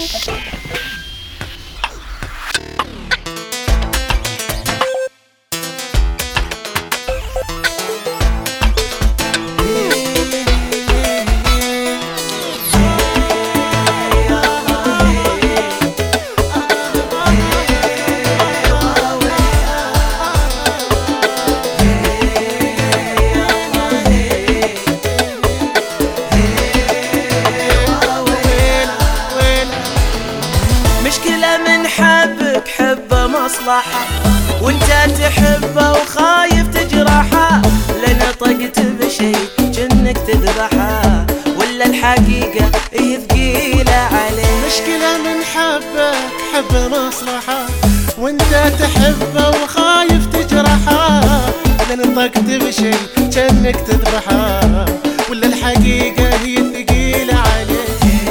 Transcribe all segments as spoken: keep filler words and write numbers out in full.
حبك حبه مصلحة وانت تحبه وخايف تجرحه، لان طقت بشي جنك تذبحه ولا الحقيقة هي ثقيلة عليه. مشكلة من حبك حبه مصلحة وانت تحبه وخايف تجرحه، لان طقت بشي جنك تذبحه ولا الحقيقة هي ثقيلة عليه.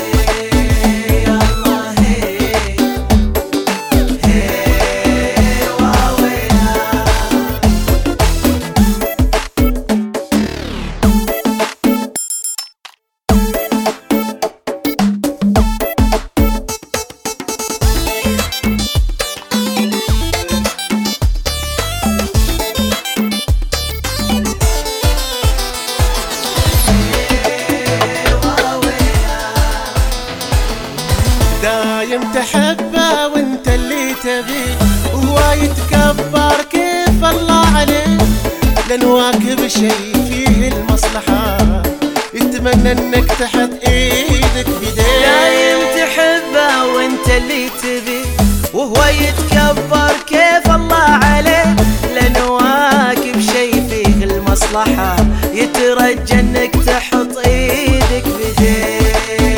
دايم تحبه وانت اللي تبيه وهو يتكبر كيف الله عليه، لان واكب شي فيه المصلحة يتمنى انك تحط ايدك بيديه. دايم تحبه وانت اللي تبيه وهو يتكبر كيف الله عليه، لان واكب شي فيه المصلحة يترجى انك تحط ايدك بيديه.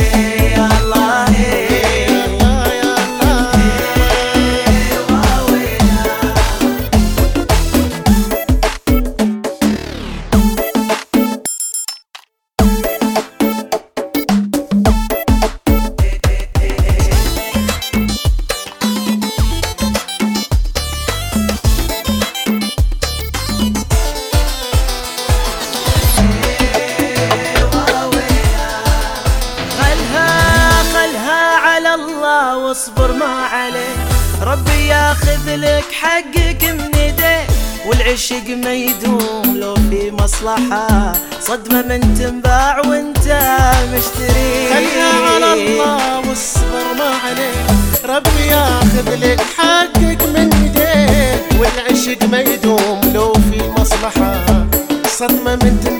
واصبر ما عليه، ربي ياخذ لك حقك من يديه، والعشق ما يدوم لو في مصلحة صدمة من تنباع وانت مشتري. خلها على الله واصبر ما عليه، ربي ياخذ لك حقك من يديه، والعشق ما يدوم لو في مصلحة صدمة من تنباع